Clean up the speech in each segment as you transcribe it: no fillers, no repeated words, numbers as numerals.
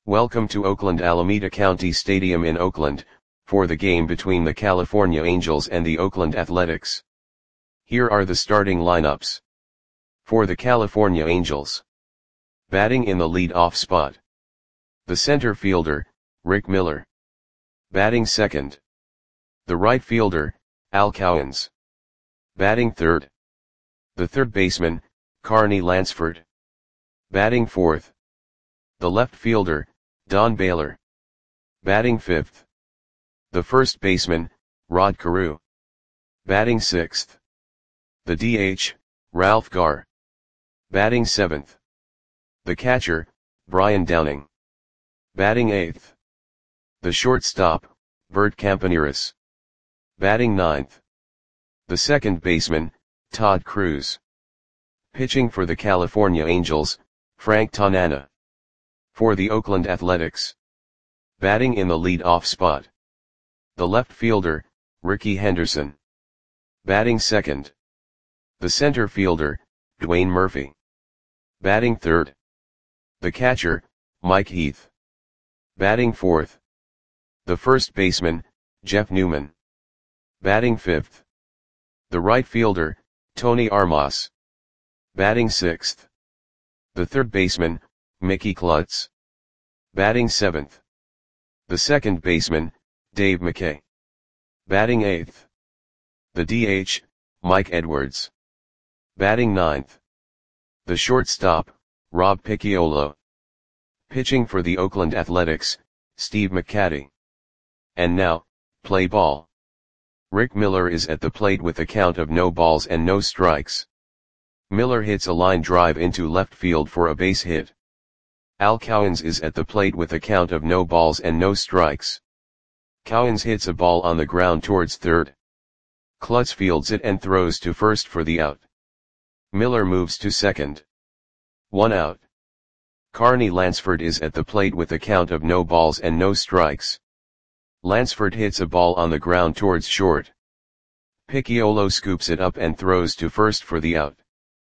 Welcome to Oakland Alameda County Stadium in Oakland, for the game between the California Angels and the Oakland Athletics. Here are the starting lineups. For the California Angels. Batting in the lead-off spot. The center fielder, Rick Miller. Batting second. The right fielder, Al Cowens. Batting third. The third baseman, Carney Lansford. Batting fourth. The left fielder, Don Baylor. Batting fifth. The first baseman, Rod Carew. Batting sixth. The DH, Ralph Garr. Batting seventh. The catcher, Brian Downing. Batting eighth. The shortstop, Bert Campaneris. Batting ninth. The second baseman, Todd Cruz. Pitching for the California Angels, Frank Tanana. For the Oakland Athletics. Batting in the lead-off spot. The left fielder, Rickey Henderson. Batting second. The center fielder, Dwayne Murphy. Batting third. The catcher, Mike Heath. Batting fourth. The first baseman, Jeff Newman. Batting fifth. The right fielder, Tony Armas. Batting sixth. The third baseman, Mickey Klutz. Batting seventh. The second baseman, Dave McKay. Batting eighth. The DH, Mike Edwards. Batting ninth. The shortstop, Rob Picciolo. Pitching for the Oakland Athletics, Steve McCatty. And now, play ball. Rick Miller is at the plate with a count of no balls and no strikes. Miller hits a line drive into left field for a base hit. Al Cowens is at the plate with a count of no balls and no strikes. Cowens hits a ball on the ground towards third. Klutz fields it and throws to first for the out. Miller moves to second. 1 out. Carney Lansford is at the plate with a count of no balls and no strikes. Lansford hits a ball on the ground towards short. Picciolo scoops it up and throws to first for the out.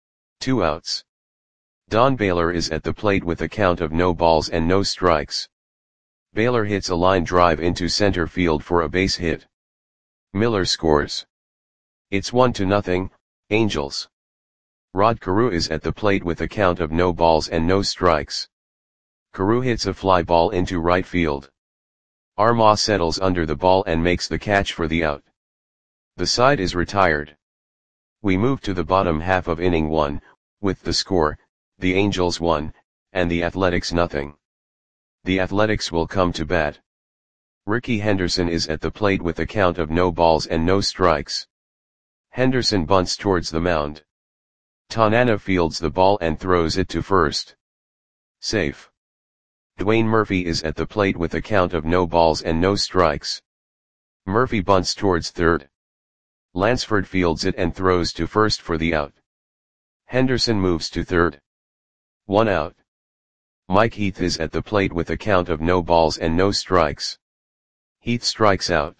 2 outs. Don Baylor is at the plate with a count of no balls and no strikes. Baylor hits a line drive into center field for a base hit. Miller scores. It's 1-0, Angels. Rod Carew is at the plate with a count of no balls and no strikes. Carew hits a fly ball into right field. Armas settles under the ball and makes the catch for the out. The side is retired. We move to the bottom half of inning 1, with the score, the Angels 1, and the Athletics 0. The Athletics will come to bat. Rickey Henderson is at the plate with a count of no balls and no strikes. Henderson bunts towards the mound. Tanana fields the ball and throws it to first. Safe. Dwayne Murphy is at the plate with a count of no balls and no strikes. Murphy bunts towards third. Lansford fields it and throws to first for the out. Henderson moves to third. 1 out. Mike Heath is at the plate with a count of no balls and no strikes. Heath strikes out.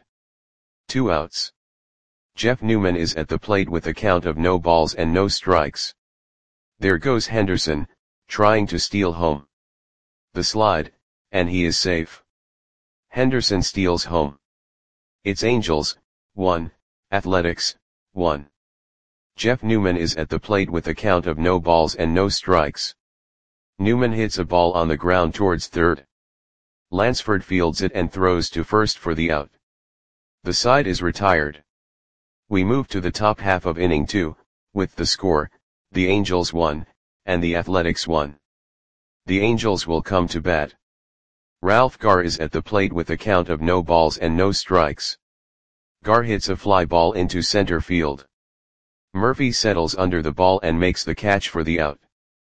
2 outs. Jeff Newman is at the plate with a count of no balls and no strikes. There goes Henderson, trying to steal home. The slide, and he is safe. Henderson steals home. It's Angels, 1, Athletics, 1. Jeff Newman is at the plate with a count of no balls and no strikes. Newman hits a ball on the ground towards third. Lansford fields it and throws to first for the out. The side is retired. We move to the top half of inning 2, with the score, the Angels 1, and the Athletics 1. The Angels will come to bat. Ralph Garr is at the plate with a count of no balls and no strikes. Garr hits a fly ball into center field. Murphy settles under the ball and makes the catch for the out.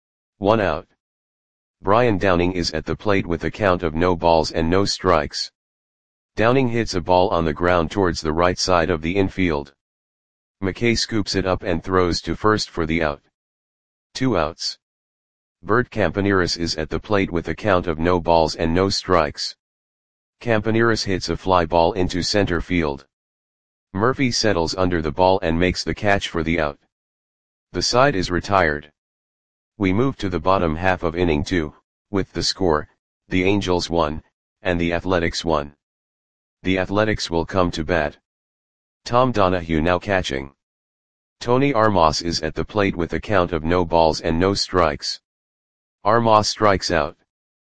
1 out. Brian Downing is at the plate with a count of no balls and no strikes. Downing hits a ball on the ground towards the right side of the infield. McKay scoops it up and throws to first for the out. 2 outs. Bert Campaneris is at the plate with a count of no balls and no strikes. Campaneris hits a fly ball into center field. Murphy settles under the ball and makes the catch for the out. The side is retired. We move to the bottom half of inning 2, with the score, the Angels 1, and the Athletics 1. The Athletics will come to bat. Tom Donahue now catching. Tony Armas is at the plate with a count of no balls and no strikes. Armas strikes out.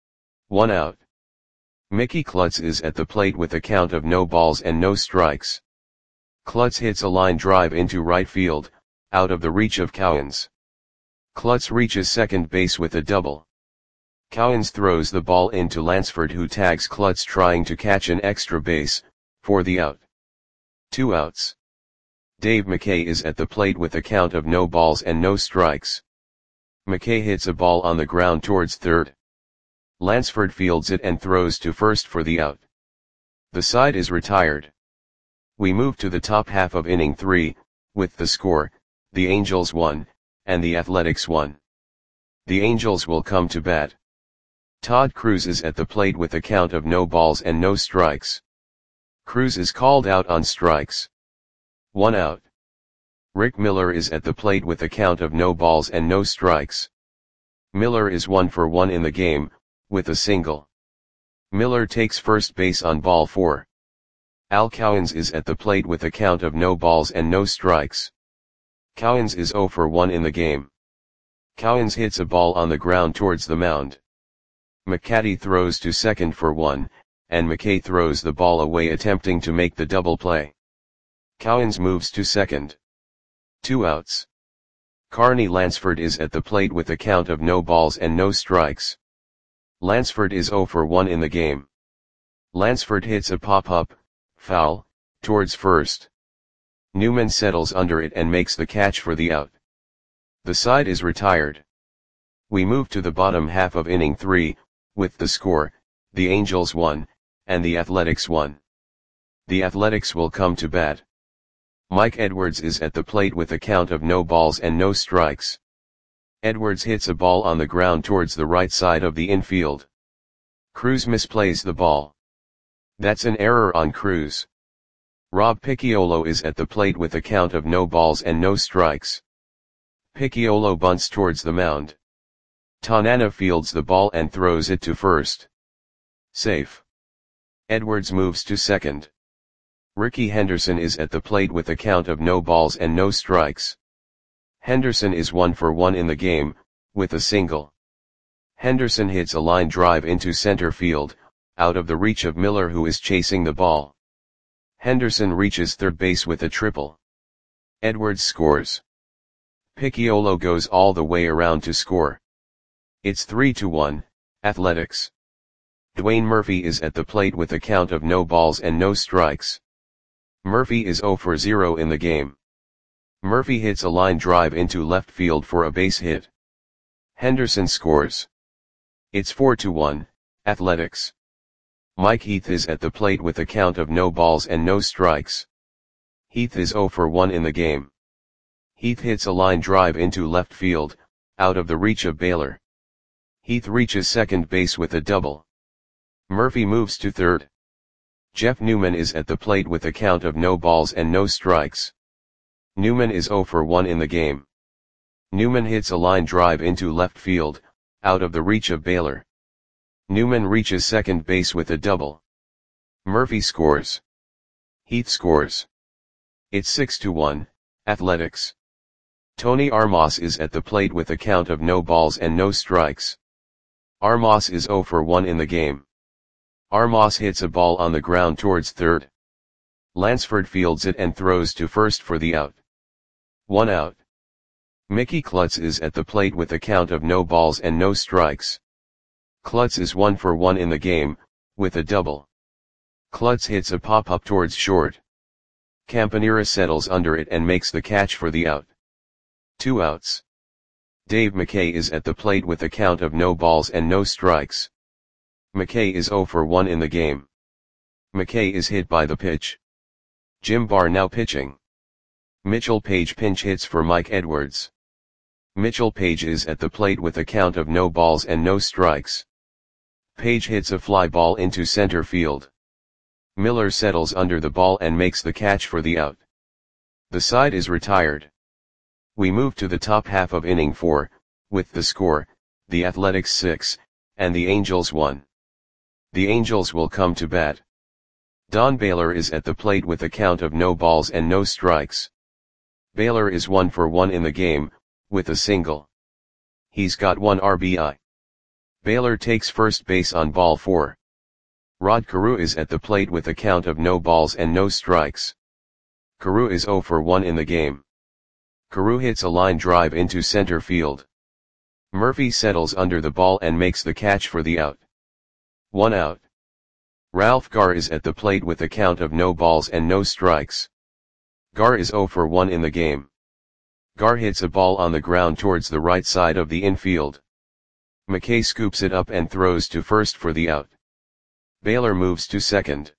1 out. Mickey Klutz is at the plate with a count of no balls and no strikes. Klutz hits a line drive into right field, out of the reach of Cowens. Klutz reaches second base with a double. Cowens throws the ball into Lansford, who tags Klutz trying to catch an extra base, for the out. 2 outs. Dave McKay is at the plate with a count of no balls and no strikes. McKay hits a ball on the ground towards third. Lansford fields it and throws to first for the out. The side is retired. We move to the top half of inning 3, with the score, the Angels 1, and the Athletics 1. The Angels will come to bat. Todd Cruz is at the plate with a count of no balls and no strikes. Cruz is called out on strikes. 1 out. Rick Miller is at the plate with a count of no balls and no strikes. Miller is 1 for 1 in the game, with a single. Miller takes first base on ball 4. Al Cowens is at the plate with a count of no balls and no strikes. Cowens is 0 for 1 in the game. Cowens hits a ball on the ground towards the mound. McCaddy throws to second for 1, and McKay throws the ball away attempting to make the double play. Cowens moves to second. 2 outs. Carney Lansford is at the plate with a count of no balls and no strikes. Lansford is 0 for 1 in the game. Lansford hits a pop-up, foul, towards first. Newman settles under it and makes the catch for the out. The side is retired. We move to the bottom half of inning 3, with the score, the Angels 1, and the Athletics 1. The Athletics will come to bat. Mike Edwards is at the plate with a count of no balls and no strikes. Edwards hits a ball on the ground towards the right side of the infield. Cruz misplays the ball. That's an error on Cruz. Rob Picciolo is at the plate with a count of no balls and no strikes. Picciolo bunts towards the mound. Tanana fields the ball and throws it to first. Safe. Edwards moves to second. Ricky Henderson is at the plate with a count of no balls and no strikes. Henderson is 1 for 1 in the game, with a single. Henderson hits a line drive into center field, out of the reach of Miller, who is chasing the ball. Henderson reaches third base with a triple. Edwards scores. Picciolo goes all the way around to score. It's 3-1, Athletics. Dwayne Murphy is at the plate with a count of no balls and no strikes. Murphy is 0 for 0 in the game. Murphy hits a line drive into left field for a base hit. Henderson scores. It's 4-1, Athletics. Mike Heath is at the plate with a count of no balls and no strikes. Heath is 0 for 1 in the game. Heath hits a line drive into left field, out of the reach of Baylor. Heath reaches second base with a double. Murphy moves to third. Jeff Newman is at the plate with a count of no balls and no strikes. Newman is 0 for 1 in the game. Newman hits a line drive into left field, out of the reach of Baylor. Newman reaches second base with a double. Murphy scores. Heath scores. It's 6-1, Athletics. Tony Armas is at the plate with a count of no balls and no strikes. Armas is 0 for 1 in the game. Armas hits a ball on the ground towards third. Lansford fields it and throws to first for the out. 1 out. Mickey Klutz is at the plate with a count of no balls and no strikes. Klutz is 1 for 1 in the game, with a double. Klutz hits a pop-up towards short. Campanera settles under it and makes the catch for the out. 2 outs. Dave McKay is at the plate with a count of no balls and no strikes. McKay is 0 for 1 in the game. McKay is hit by the pitch. Jim Barr now pitching. Mitchell Page pinch hits for Mike Edwards. Mitchell Page is at the plate with a count of no balls and no strikes. Page hits a fly ball into center field. Miller settles under the ball and makes the catch for the out. The side is retired. We move to the top half of inning 4, with the score, the Athletics 6, and the Angels 1. The Angels will come to bat. Don Baylor is at the plate with a count of no balls and no strikes. Baylor is 1 for 1 in the game, with a single. He's got 1 RBI. Baylor takes first base on ball 4. Rod Carew is at the plate with a count of no balls and no strikes. Carew is 0 for 1 in the game. Carew hits a line drive into center field. Murphy settles under the ball and makes the catch for the out. 1 out. Ralph Garr is at the plate with a count of no balls and no strikes. Garr is 0 for 1 in the game. Garr hits a ball on the ground towards the right side of the infield. McKay scoops it up and throws to first for the out. Baylor moves to second.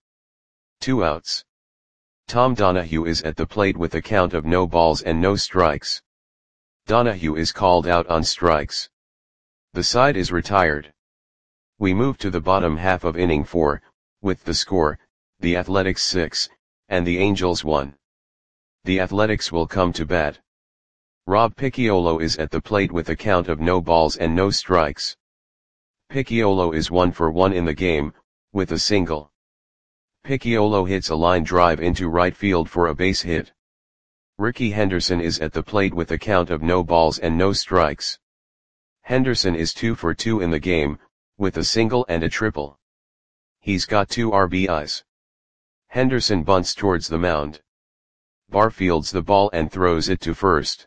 2 outs. Tom Donahue is at the plate with a count of no balls and no strikes. Donahue is called out on strikes. The side is retired. We move to the bottom half of inning 4, with the score, the Athletics 6, and the Angels 1. The Athletics will come to bat. Rob Picciolo is at the plate with a count of no balls and no strikes. Picciolo is 1 for 1 in the game, with a single. Picciolo hits a line drive into right field for a base hit. Ricky Henderson is at the plate with a count of no balls and no strikes. Henderson is 2 for 2 in the game, with a single and a triple. He's got 2 RBIs. Henderson bunts towards the mound. Barr fields the ball and throws it to first.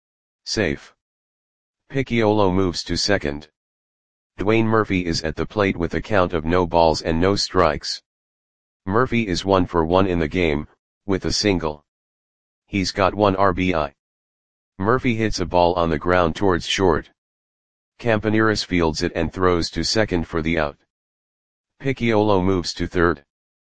Safe. Picciolo moves to second. Dwayne Murphy is at the plate with a count of no balls and no strikes. Murphy is 1 for 1 in the game, with a single. He's got 1 RBI. Murphy hits a ball on the ground towards short. Campaneris fields it and throws to second for the out. Picciolo moves to third.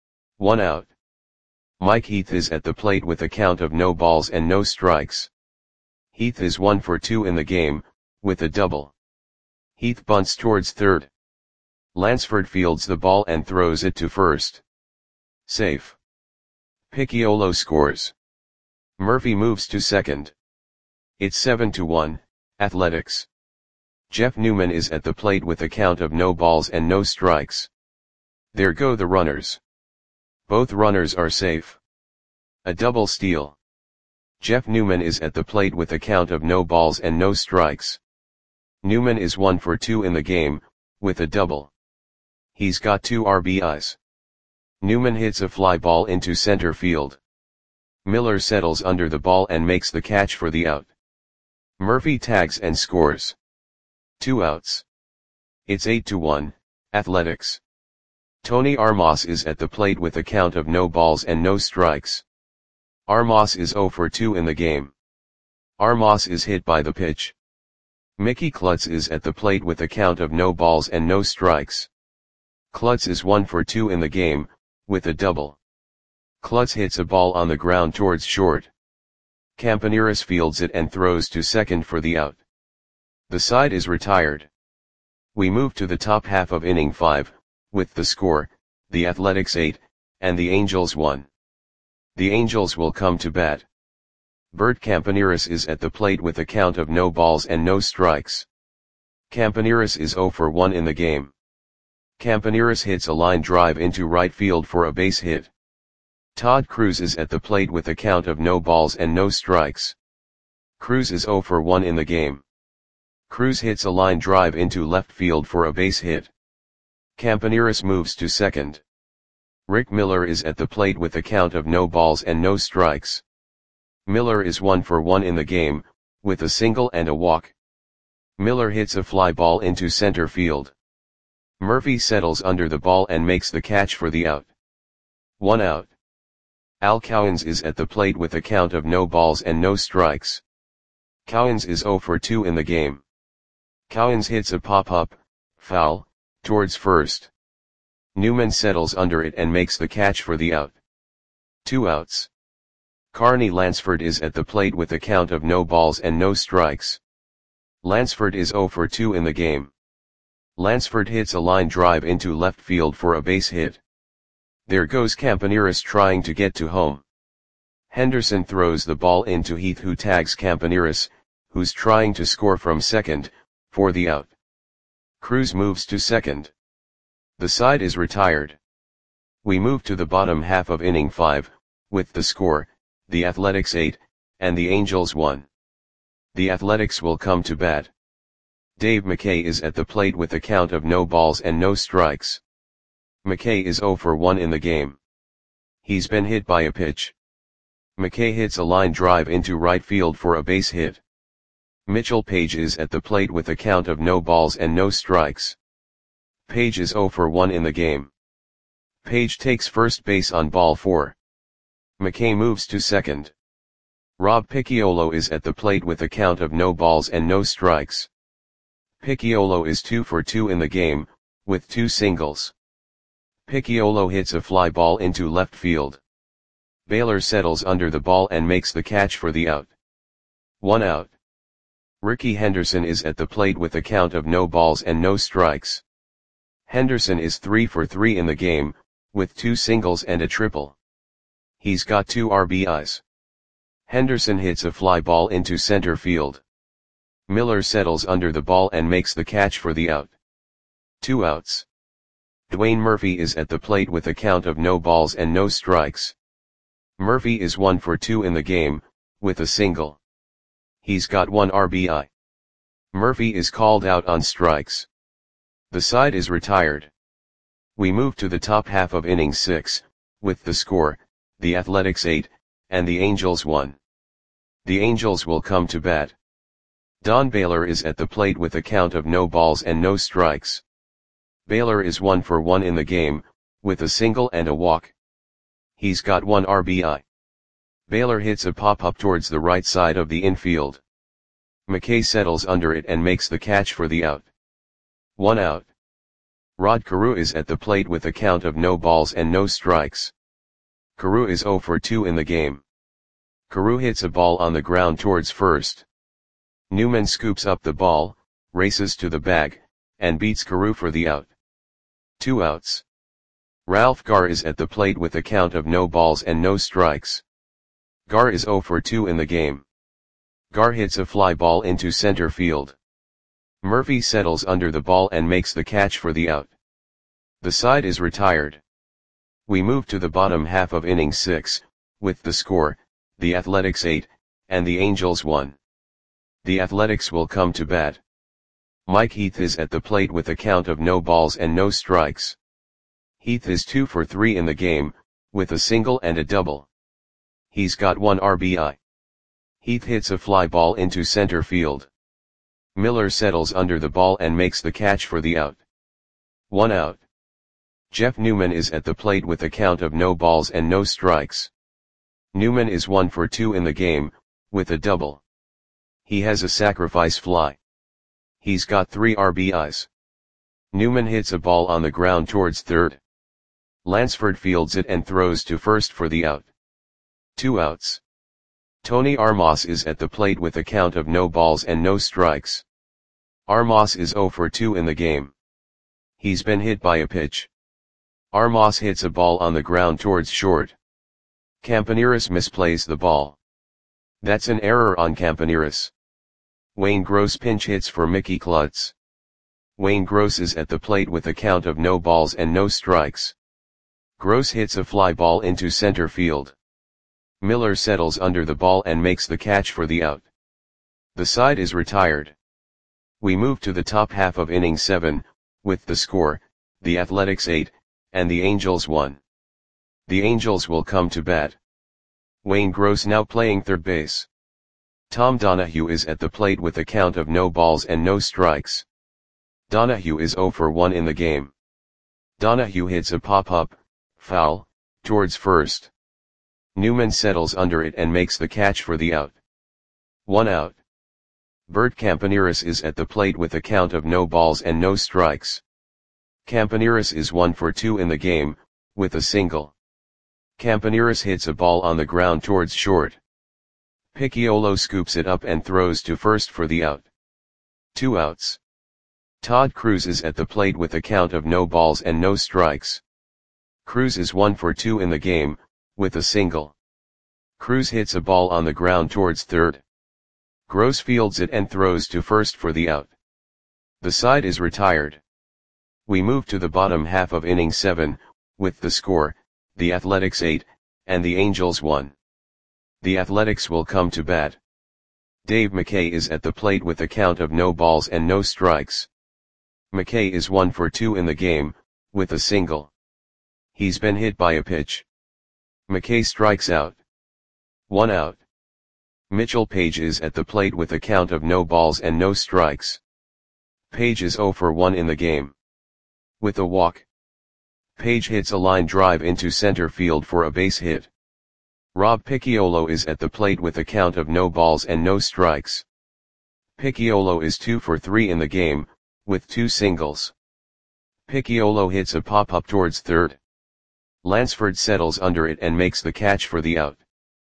1 out. Mike Heath is at the plate with a count of no balls and no strikes. Heath is 1 for 2 in the game, with a double. Heath bunts towards third. Lansford fields the ball and throws it to first. Safe. Picciolo scores. Murphy moves to second. It's 7-1, Athletics. Jeff Newman is at the plate with a count of no balls and no strikes. There go the runners. Both runners are safe. A double steal. Jeff Newman is at the plate with a count of no balls and no strikes. Newman is 1 for 2 in the game, with a double. He's got 2 RBIs. Newman hits a fly ball into center field. Miller settles under the ball and makes the catch for the out. Murphy tags and scores. 2 outs. It's 8-1, Athletics. Tony Armas is at the plate with a count of no balls and no strikes. Armas is 0 for 2 in the game. Armas is hit by the pitch. Mickey Klutz is at the plate with a count of no balls and no strikes. Klutz is 1 for 2 in the game, with a double. Klutz hits a ball on the ground towards short. Campaneris fields it and throws to second for the out. The side is retired. We move to the top half of inning 5, with the score, the Athletics 8, and the Angels 1. The Angels will come to bat. Bert Campaneris is at the plate with a count of no balls and no strikes. Campaneris is 0 for 1 in the game. Campaneris hits a line drive into right field for a base hit. Todd Cruz is at the plate with a count of no balls and no strikes. Cruz is 0 for 1 in the game. Cruz hits a line drive into left field for a base hit. Campaneris moves to second. Rick Miller is at the plate with a count of no balls and no strikes. Miller is 1 for 1 in the game, with a single and a walk. Miller hits a fly ball into center field. Murphy settles under the ball and makes the catch for the out. 1 out. Al Cowens is at the plate with a count of no balls and no strikes. Cowens is 0 for 2 in the game. Cowens hits a pop-up, foul, towards first. Newman settles under it and makes the catch for the out. 2 outs. Carney Lansford is at the plate with a count of no balls and no strikes. Lansford is 0 for 2 in the game. Lansford hits a line drive into left field for a base hit. There goes Campaneris trying to get to home. Henderson throws the ball into Heath, who tags Campaneris, who's trying to score from second, for the out. Cruz moves to second. The side is retired. We move to the bottom half of inning 5, with the score, the Athletics 8, and the Angels 1. The Athletics will come to bat. Dave McKay is at the plate with a count of no balls and no strikes. McKay is 0 for 1 in the game. He's been hit by a pitch. McKay hits a line drive into right field for a base hit. Mitchell Page is at the plate with a count of no balls and no strikes. Page is 0 for 1 in the game. Page takes first base on ball 4. McKay moves to second. Rob Picciolo is at the plate with a count of no balls and no strikes. Picciolo is 2 for 2 in the game, with 2 singles. Picciolo hits a fly ball into left field. Baylor settles under the ball and makes the catch for the out. 1 out. Rickey Henderson is at the plate with a count of no balls and no strikes. Henderson is 3 for 3 in the game, with 2 singles and a triple. He's got 2 RBIs. Henderson hits a fly ball into center field. Miller settles under the ball and makes the catch for the out. 2 outs. Dwayne Murphy is at the plate with a count of no balls and no strikes. Murphy is 1 for 2 in the game, with a single. He's got 1 RBI. Murphy is called out on strikes. The side is retired. We move to the top half of inning 6, with the score, the Athletics 8, and the Angels 1. The Angels will come to bat. Don Baylor is at the plate with a count of no balls and no strikes. Baylor is 1 for 1 in the game, with a single and a walk. He's got 1 RBI. Baylor hits a pop-up towards the right side of the infield. McKay settles under it and makes the catch for the out. 1 out. Rod Carew is at the plate with a count of no balls and no strikes. Carew is 0 for 2 in the game. Carew hits a ball on the ground towards first. Newman scoops up the ball, races to the bag, and beats Carew for the out. 2 outs. Ralph Garr is at the plate with a count of no balls and no strikes. Garr is 0 for 2 in the game. Garr hits a fly ball into center field. Murphy settles under the ball and makes the catch for the out. The side is retired. We move to the bottom half of inning 6, with the score, the Athletics 8, and the Angels 1. The Athletics will come to bat. Mike Heath is at the plate with a count of no balls and no strikes. Heath is 2 for 3 in the game, with a single and a double. He's got 1 RBI. Heath hits a fly ball into center field. Miller settles under the ball and makes the catch for the out. 1 out. Jeff Newman is at the plate with a count of no balls and no strikes. Newman is 1 for 2 in the game, with a double. He has a sacrifice fly. He's got 3 RBIs. Newman hits a ball on the ground towards third. Lansford fields it and throws to first for the out. 2 outs. Tony Armas is at the plate with a count of no balls and no strikes. Armas is 0 for 2 in the game. He's been hit by a pitch. Armas hits a ball on the ground towards short. Campaneris misplays the ball. That's an error on Campaneris. Wayne Gross pinch hits for Mickey Klutz. Wayne Gross is at the plate with a count of no balls and no strikes. Gross hits a fly ball into center field. Miller settles under the ball and makes the catch for the out. The side is retired. We move to the top half of inning 7, with the score, the Athletics 8, and the Angels 1. The Angels will come to bat. Wayne Gross now playing third base. Tom Donahue is at the plate with a count of no balls and no strikes. Donahue is 0 for 1 in the game. Donahue hits a pop-up, foul, towards first. Newman settles under it and makes the catch for the out. 1 out. Bert Campaneris is at the plate with a count of no balls and no strikes. Campaneris is 1 for 2 in the game, with a single. Campaneris hits a ball on the ground towards short. Picciolo scoops it up and throws to first for the out. 2 outs. Todd Cruz is at the plate with a count of no balls and no strikes. Cruz is 1 for 2 in the game, with a single. Cruz hits a ball on the ground towards third. Gross fields it and throws to first for the out. The side is retired. We move to the bottom half of inning 7, with the score, the Athletics 8, and the Angels 1. The Athletics will come to bat. Dave McKay is at the plate with a count of no balls and no strikes. McKay is 1 for 2 in the game, with a single. He's been hit by a pitch. McKay strikes out. 1 out. Mitchell Page is at the plate with a count of no balls and no strikes. Page is 0 for 1 in the game. With a walk. Page hits a line drive into center field for a base hit. Rob Picciolo is at the plate with a count of no balls and no strikes. Picciolo is 2 for 3 in the game, with 2 singles. Picciolo hits a pop-up towards third. Lansford settles under it and makes the catch for the out.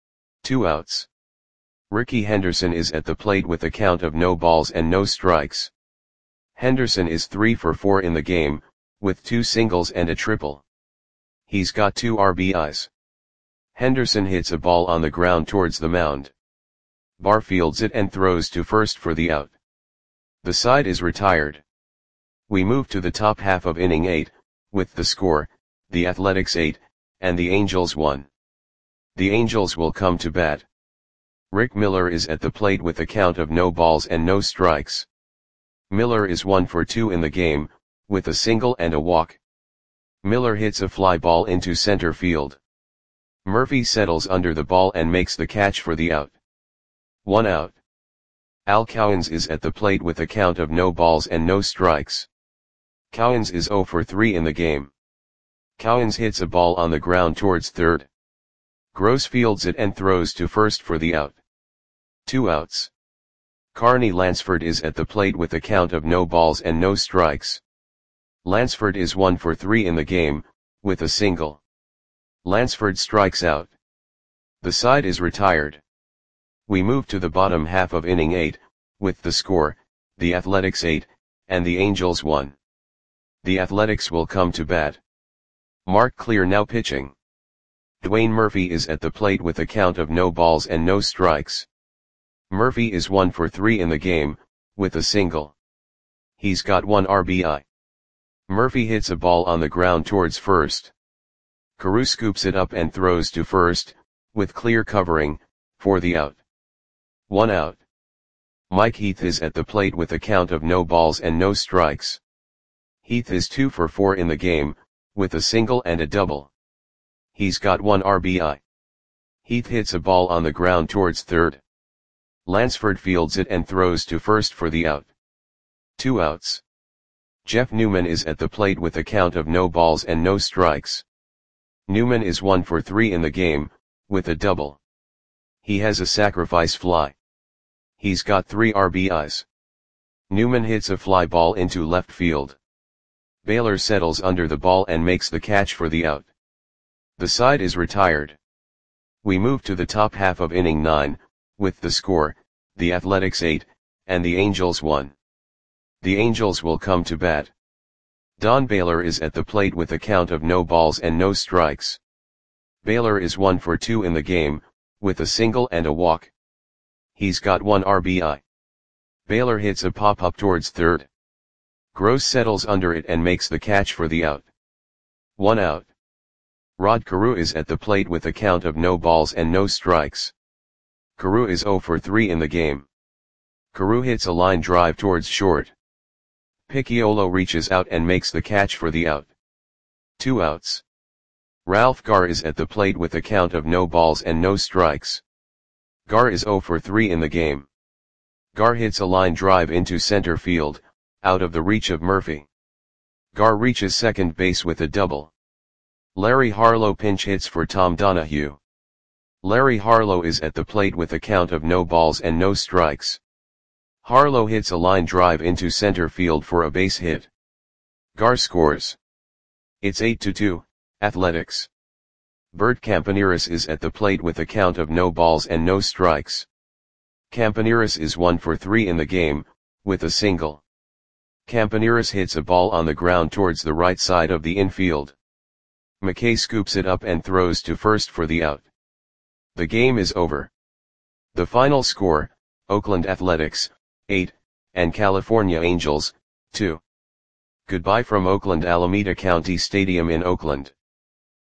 2 outs. Ricky Henderson is at the plate with a count of no balls and no strikes. Henderson is 3 for 4 in the game, with 2 singles and a triple. He's got 2 RBIs. Henderson hits a ball on the ground towards the mound. Barr fields it and throws to first for the out. The side is retired. We move to the top half of inning 8, with the score, the Athletics 8, and the Angels 1. The Angels will come to bat. Rick Miller is at the plate with a count of no balls and no strikes. Miller is 1 for 2 in the game, with a single and a walk. Miller hits a fly ball into center field. Murphy settles under the ball and makes the catch for the out. 1 out. Al Cowens is at the plate with a count of no balls and no strikes. Cowens is 0 for 3 in the game. Cowens hits a ball on the ground towards third. Gross fields it and throws to first for the out. 2 outs. Carney Lansford is at the plate with a count of no balls and no strikes. Lansford is 1 for 3 in the game, with a single. Lansford strikes out. The side is retired. We move to the bottom half of inning 8, with the score, the Athletics 8, and the Angels 1. The Athletics will come to bat. Mark Clear now pitching. Dwayne Murphy is at the plate with a count of no balls and no strikes. Murphy is 1 for 3 in the game, with a single. He's got 1 RBI. Murphy hits a ball on the ground towards first. Carew scoops it up and throws to first, with Clear covering, for the out. 1 out. Mike Heath is at the plate with a count of no balls and no strikes. Heath is 2 for 4 in the game, with a single and a double. He's got 1 RBI. Heath hits a ball on the ground towards third. Lansford fields it and throws to first for the out. 2 outs. Jeff Newman is at the plate with a count of no balls and no strikes. Newman is 1 for 3 in the game, with a double. He has a sacrifice fly. He's got 3 RBIs. Newman hits a fly ball into left field. Baylor settles under the ball and makes the catch for the out. The side is retired. We move to the top half of inning 9, with the score, the Athletics 8, and the Angels 1. The Angels will come to bat. Don Baylor is at the plate with a count of no balls and no strikes. Baylor is 1 for 2 in the game, with a single and a walk. He's got 1 RBI. Baylor hits a pop-up towards third. Gross settles under it and makes the catch for the out. 1 out. Rod Carew is at the plate with a count of no balls and no strikes. Carew is 0 for 3 in the game. Carew hits a line drive towards short. Picciolo reaches out and makes the catch for the out. 2 outs. Ralph Garr is at the plate with a count of no balls and no strikes. Garr is 0 for 3 in the game. Garr hits a line drive into center field, out of the reach of Murphy. Garr reaches second base with a double. Larry Harlow pinch hits for Tom Donahue. Larry Harlow is at the plate with a count of no balls and no strikes. Harlow hits a line drive into center field for a base hit. Garr scores. It's 8-2, Athletics. Bert Campaneris is at the plate with a count of no balls and no strikes. Campaneris is 1 for 3 in the game, with a single. Campaneris hits a ball on the ground towards the right side of the infield. McKay scoops it up and throws to first for the out. The game is over. The final score, Oakland Athletics, 8, and California Angels, 2. Goodbye from Oakland Alameda County Stadium in Oakland.